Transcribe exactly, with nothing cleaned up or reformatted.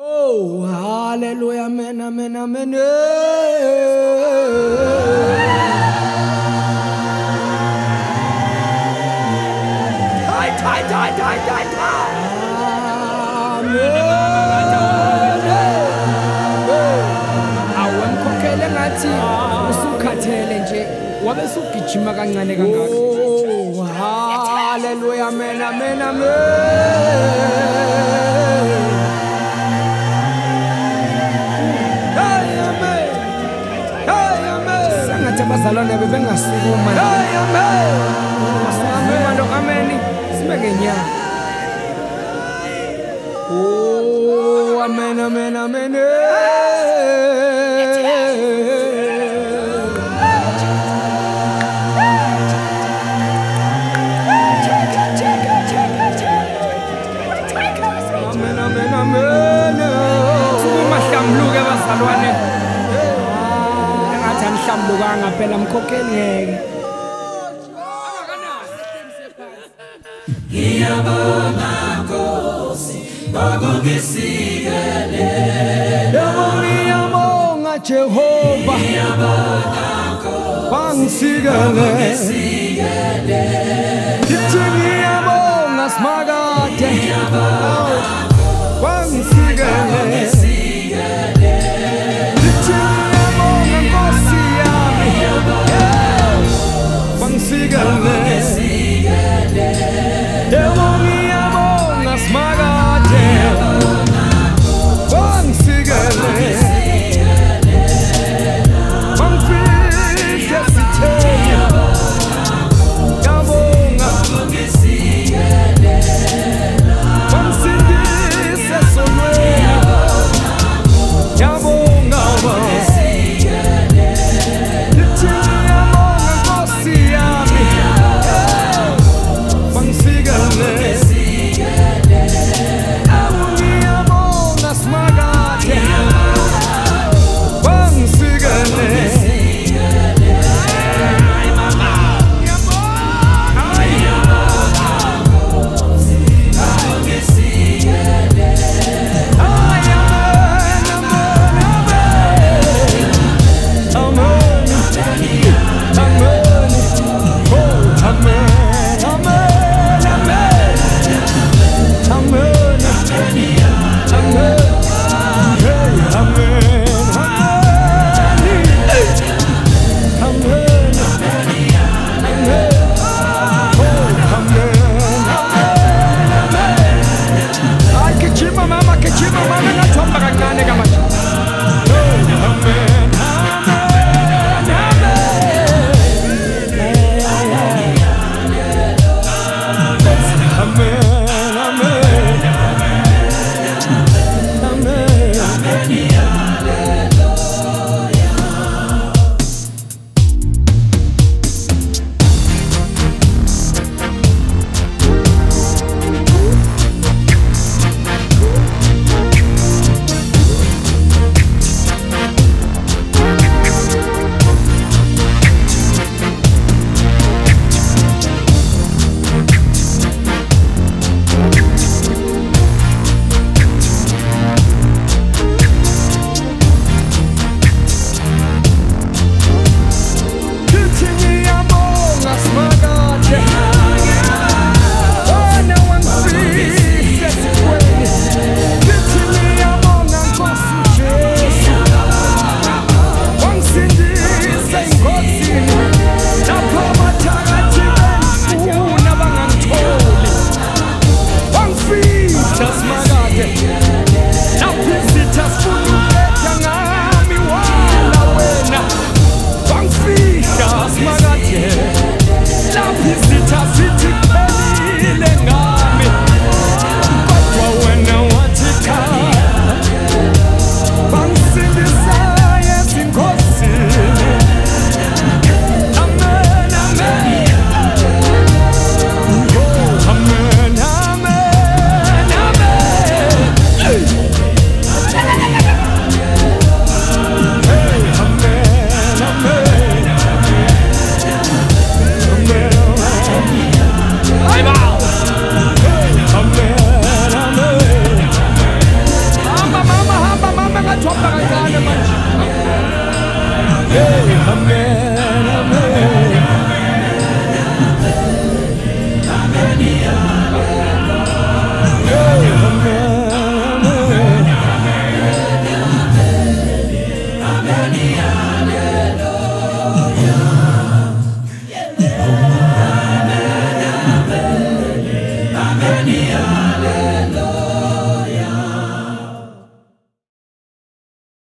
Oh, hallelujah, amen, amen, amen. Hi, hi, hi, hi, hi, hi. Awemkhokhele ngathi usukhathele nje wabe sugijima kancane kangaka. Oh, hallelujah, amen, amen, amen. Abazalwane bebengasikuma hey amen amen lo amen sibeke nya oh amen amen amen amen amen amen kumahlamluke abazalwane mhlambukanga phela mkhokheli ngeke ngiyabonga Nkosi bakungisikele ngiyabonga Jehova ngiyabonga Nkosi bangisikele ngithi ngiyabonga Smakade bangisikele Sangata Hey,